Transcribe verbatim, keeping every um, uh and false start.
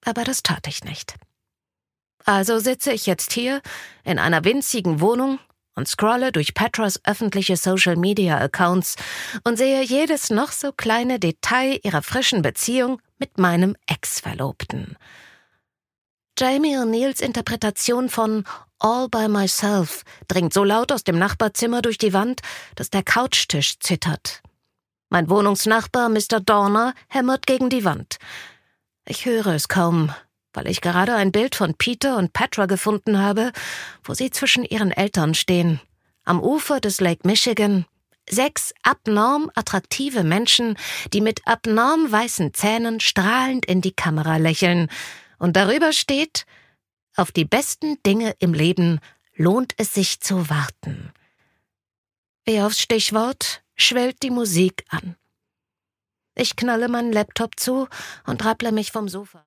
Aber das tat ich nicht. Also sitze ich jetzt hier in einer winzigen Wohnung und scrolle durch Petras öffentliche Social-Media-Accounts und sehe jedes noch so kleine Detail ihrer frischen Beziehung mit meinem Ex-Verlobten. Jamie O'Neills Interpretation von All by Myself dringt so laut aus dem Nachbarzimmer durch die Wand, dass der Couchtisch zittert. Mein Wohnungsnachbar Mister Dorner hämmert gegen die Wand. Ich höre es kaum, weil ich gerade ein Bild von Peter und Petra gefunden habe, wo sie zwischen ihren Eltern stehen. Am Ufer des Lake Michigan. Sechs abnorm attraktive Menschen, die mit abnorm weißen Zähnen strahlend in die Kamera lächeln. Und darüber steht: Auf die besten Dinge im Leben lohnt es sich zu warten. Wie aufs Stichwort schwellt die Musik an. Ich knalle meinen Laptop zu und rapple mich vom Sofa.